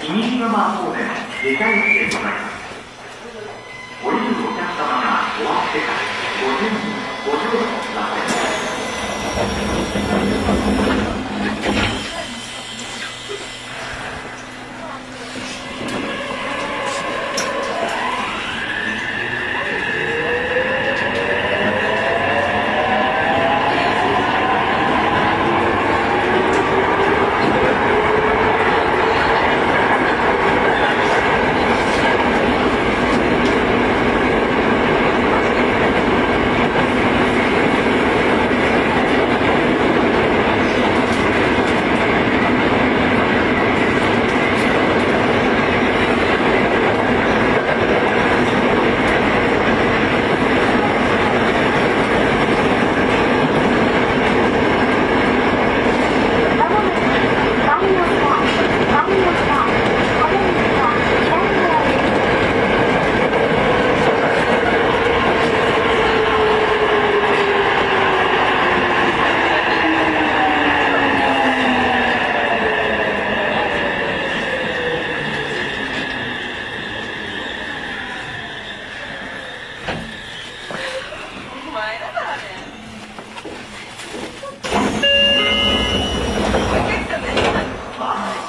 君島方面下車駅でございます。降りるお客様が終わってからご準備ご乗車